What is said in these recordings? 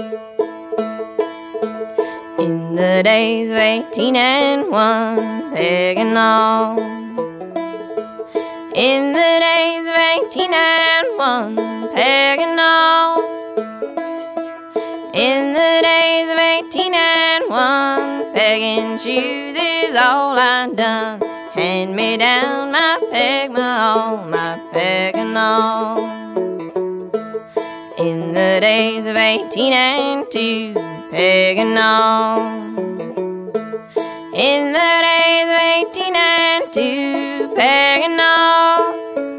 In the days of 18 and 1, pegging on. In the days of 18 and 1, pegging on. In the days of 18 and 1, pegging shoes is all I done. Hand me down my peg, my all, my pegging on. In the days of 18 and 2, pegging on. In the days of 18 and 2, pegging on.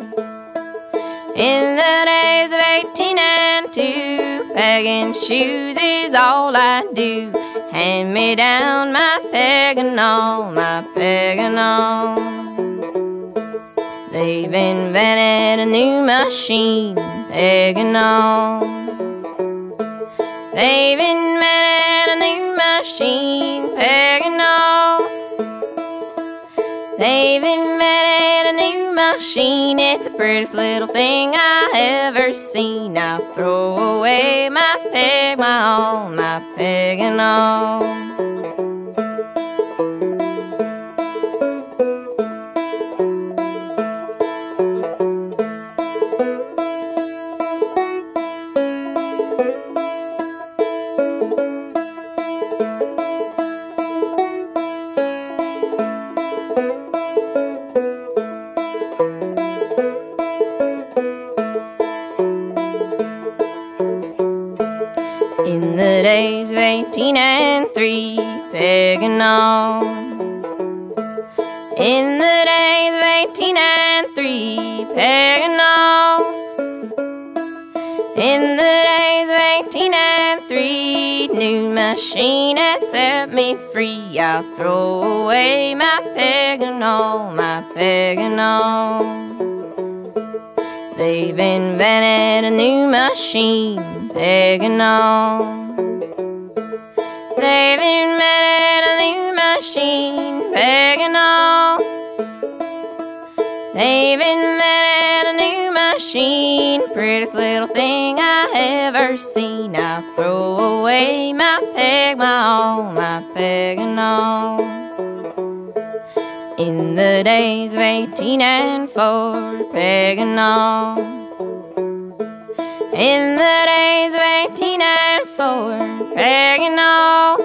In the days of 18 and 2, pegging shoes is all I do. Hand me down my pegging on, my pegging on. They've invented a new machine, pegging on. They've invented a new machine, pegging on. They've invented a new machine. It's the prettiest little thing I ever seen. I'll throw away my peg, my all, my pegging on. In the days of 18 and 3, pegging on. In the days of 18 and 3, pegging on. In the days of 18 and 3, new machine has set me free. I'll throw away my pegging on, my pegging on. They've invented a new machine, pegging on. They've invented a new machine, pegging on. They've invented a new machine, prettiest little thing I ever seen. I'll throw away my peg, my all, my pegging on. In the days of 18 and 4, pegging on. In the days of 18 and 4, pegging on.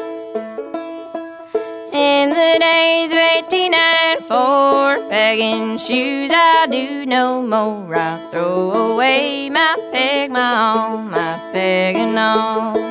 In the days of 18 and 4, pegging shoes I do no more. I throw away my peg, my all, my pegging on.